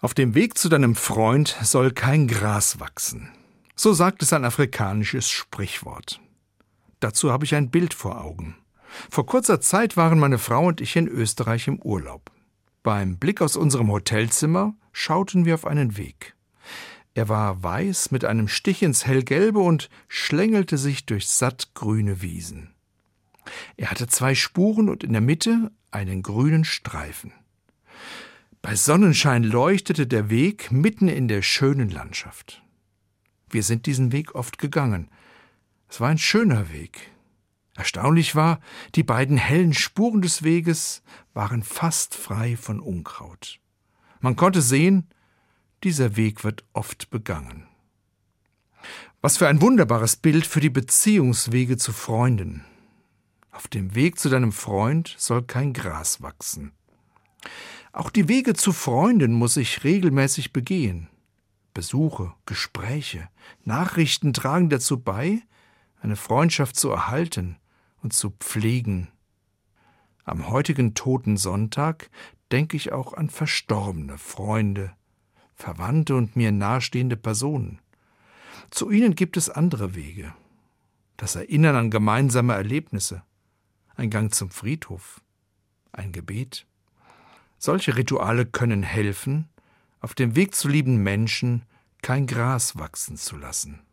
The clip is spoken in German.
Auf dem Weg zu deinem Freund soll kein Gras wachsen. So sagt es ein afrikanisches Sprichwort. Dazu habe ich ein Bild vor Augen. Vor kurzer Zeit waren meine Frau und ich in Österreich im Urlaub. Beim Blick aus unserem Hotelzimmer schauten wir auf einen Weg. Er war weiß mit einem Stich ins Hellgelbe und schlängelte sich durch sattgrüne Wiesen. Er hatte 2 Spuren und in der Mitte einen grünen Streifen. Bei Sonnenschein leuchtete der Weg mitten in der schönen Landschaft. Wir sind diesen Weg oft gegangen. Es war ein schöner Weg. Erstaunlich war, die beiden hellen Spuren des Weges waren fast frei von Unkraut. Man konnte sehen, dieser Weg wird oft begangen. Was für ein wunderbares Bild für die Beziehungswege zu Freunden. Auf dem Weg zu deinem Freund soll kein Gras wachsen. Auch die Wege zu Freunden muss ich regelmäßig begehen. Besuche, Gespräche, Nachrichten tragen dazu bei, eine Freundschaft zu erhalten und zu pflegen. Am heutigen Totensonntag denke ich auch an verstorbene Freunde, Verwandte und mir nahestehende Personen. Zu ihnen gibt es andere Wege. Das Erinnern an gemeinsame Erlebnisse, ein Gang zum Friedhof, ein Gebet. Solche Rituale können helfen, auf dem Weg zu lieben Menschen kein Gras wachsen zu lassen.